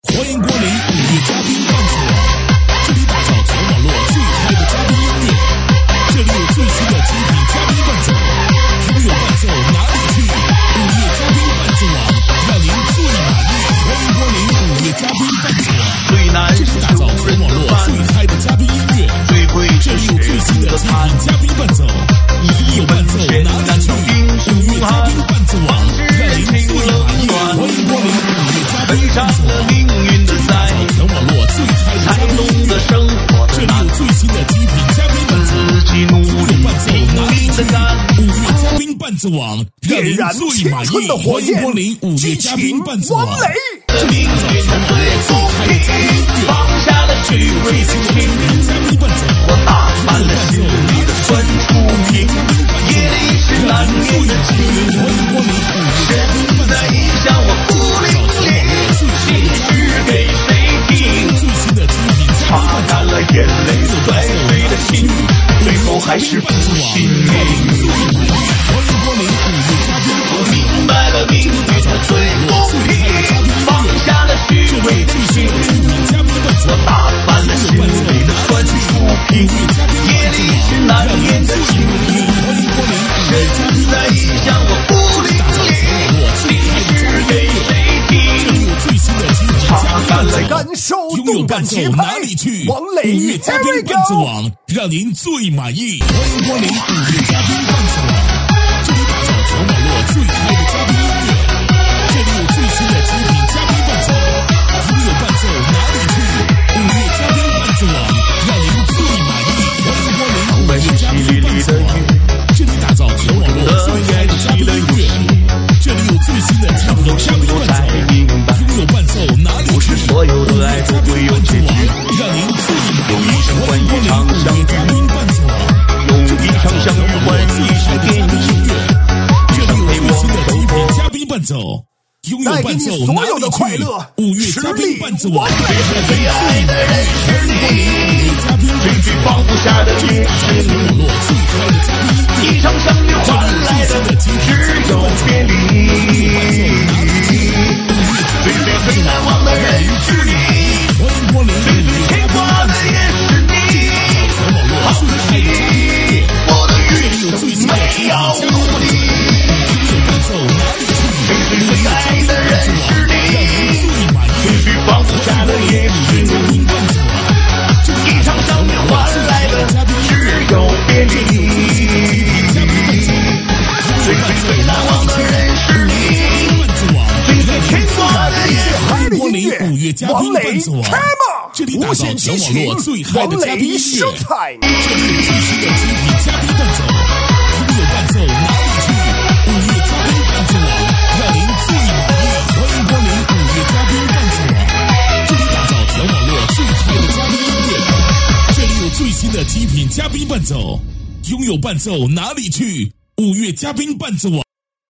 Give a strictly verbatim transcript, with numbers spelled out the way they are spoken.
欢迎光临五月嘉宾伴奏网，这里打造全网络最嗨的嘉宾音乐，这里有最新的精品嘉宾伴奏，听友伴奏哪里去？五月嘉宾伴奏网，让您最满意。欢迎光临五月嘉宾伴奏网，这里打造全网络最嗨的嘉宾音乐，这里有最新的精品嘉宾伴奏，听友伴奏哪里去？五月嘉宾伴奏网，让您最满意。欢迎光临五月嘉宾伴奏网。全网络最嗨的嘉宾音乐，这里有最新的精品嘉宾伴奏，听友伴奏哪里去？五月嘉宾伴奏网，让您最满意。欢迎光临五月嘉宾伴奏网，这里打造全网络最嗨的嘉宾音乐，这里有最新的精品嘉宾伴奏，听友伴奏哪里去？五月嘉宾伴奏网，让您最满意。欢迎光临五月嘉宾伴奏网，这里打造全网络最嗨的嘉宾音乐。最新的精品嘉宾伴奏，眼泪在飞的心，最后还是不信你。欢迎光临五月嘉宾伴奏，明白了命运的最后平，放下了虚伪的心，嘉宾伴奏，打翻了心里的酸楚平，夜里是难眠的心。欢迎光临五月嘉宾伴奏，我不打造全网络最嗨的嘉宾音乐，这里有最新的精品嘉宾伴奏。 感受动感节哪里去？五月嘉宾伴奏网，让您最满意。欢迎光临五月嘉宾伴奏网，这里打造全网络最嗨的嘉宾音乐，这里有最新的精品嘉宾伴奏，听友伴奏哪里去？五月嘉宾伴奏网，让您最满意。欢迎光临五月嘉宾伴奏网，这里打造全网络最嗨的嘉宾音乐，这里有最新的精品嘉宾伴奏，听友伴奏哪里去？ 所有的爱都会有结局， 让您最满意。 有一生换一场相遇，有一场相遇换一场电影。 这里有最新的精品嘉宾伴奏，拥有伴奏哪里去？五月嘉宾伴奏网，最爱的人是你，嘉宾伴奏放不下的这里打造全网络最嗨的嘉宾音乐， 一场相遇换来的只有别离。 伴奏哪里去？ 最最最难忘的人是你， 欢迎光临五月嘉宾伴奏网，这里打造全网络最嗨的嘉宾音乐，这里有最新的精品嘉宾伴奏，听友伴奏哪里去？五月嘉宾伴奏网，让您最满意。 放不下的也五月嘉宾伴奏网，这里打造全网络最嗨的嘉宾音乐，这里有最新的精品嘉宾伴奏，听友伴奏哪里去？五月嘉宾伴奏网，让您最满意。欢迎光临五月嘉宾伴奏网，这里打造全网络最嗨的嘉宾音乐，这里有最新的精品嘉宾伴奏，听友伴奏哪里去？五月嘉宾伴奏网，让您最满意。欢迎光临五月嘉宾伴奏网，这里打造全网络最嗨的嘉宾音乐，这里有最新的精品嘉宾伴奏，拥有伴奏哪里去？五月嘉宾伴奏网。